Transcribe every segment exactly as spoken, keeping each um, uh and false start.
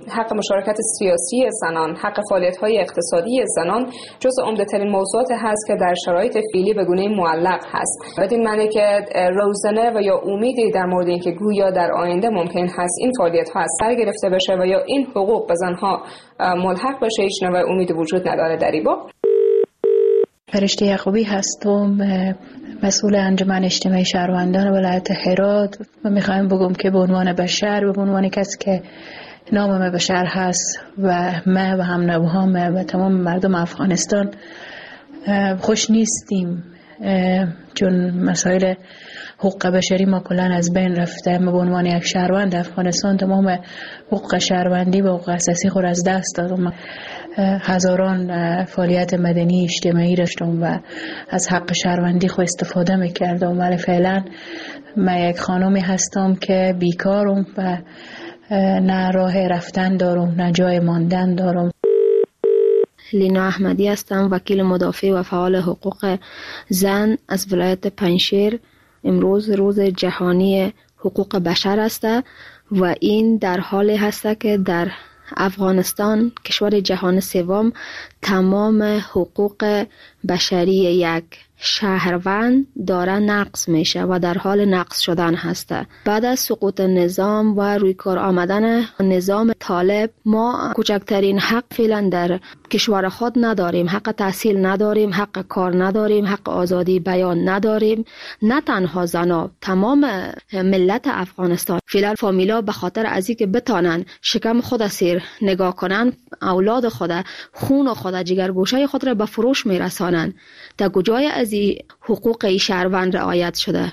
حق مشارکت سیاسی زنان، حق فعالیت‌های اقتصادی زنان جزو عمده‌ترین موضوعات هست که در شرایط فعلی به گونه معلق هست. بدین معنی که روزنه و یا امیدی در مورد اینکه گویا در آینده ممکن هست این فعالیت‌ها از سر گرفته بشه و یا این حقوق به زنها ملحق بشه هیچ نوع امیدی وجود نداره در این باب. فرشته یعقوبی هستم، مسئول انجمن اجتماعی شهروندان ولایت هرات و میخوایم بگم که به عنوان بشر به عنوان کسی که نام بشر هست و ما و هم نوهام و تمام مردم افغانستان خوش نیستیم، چون مسائل حقوق بشری ما کلان از بین رفته. ما به عنوان یک شهروند افغانستان تمام حقوق شهروندی و حقوق اساسی خود از دست دادم. هزاران فعالیت مدنی اجتماعی داشتم و از حق شهروندی خود استفاده میکردم، ولی فعلا من یک خانمی هستم که بیکارم و نه راه رفتن دارم نه جای ماندن دارم. لینا احمدی هستم، وکیل مدافع و فعال حقوق زن از ولایت پنجشیر. امروز روز جهانی حقوق بشر است و این در حالی هست که در افغانستان کشور جهان سوم تمام حقوق بشری یک شهروند داره نقض میشه و در حال نقض شدن هسته. بعد از سقوط نظام و روی کار آمدن نظام طالب ما کوچکترین حق فعلا در کشور خود نداریم. حق تحصیل نداریم، حق کار نداریم، حق آزادی بیان نداریم. نه تنها زنا، تمام ملت افغانستان فعلا فامیلا به خاطر از اینکه بتانن شکم خود سیر نگاه کنن، اولاد خود، خون خود، جگرگوشه خود را به فروش میرسانن. تا کجای از این حقوق شهروند رعایت شده؟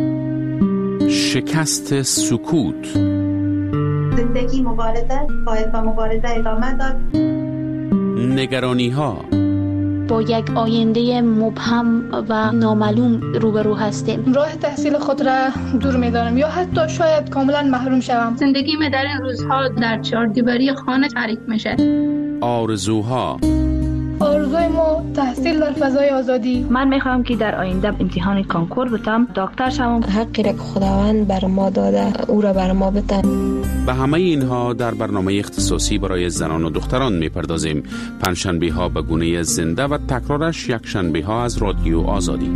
شکست سکوت. زندگی مبارزه، باید با مبارزه ادامه داد. نگرانی ها. با یک آینده مبهم و نامعلوم روبرو هستیم. راه تحصیل خود را دور می‌دارم یا حتی شاید کاملا محروم شوم. زندگی در این روزها در چهار دیواری خانه تعریف میشه. آرزوها. آرزوی ما تحصیل در فضای آزادی. من میخوام که در آینده امتحان کنکور بتم، دکتر شوم. حقی را که خداوند بر ما داده او را بر ما بده. به همه اینها در برنامه اختصاصی برای زنان و دختران میپردازیم. پنجشنبه ها به گونه زنده و تکرارش یک شنبه ها از رادیو آزادی.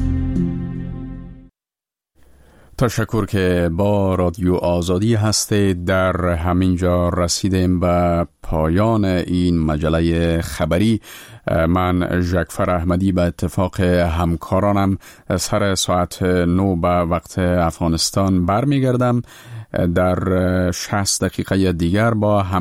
تشکر که با رادیو آزادی هستید. در همینجا رسیدیم به پایان این مجله خبری. من ژکفر احمدی به اتفاق همکارانم سر ساعت نو به وقت افغانستان برمیگردم. در شصت دقیقه دیگر با هم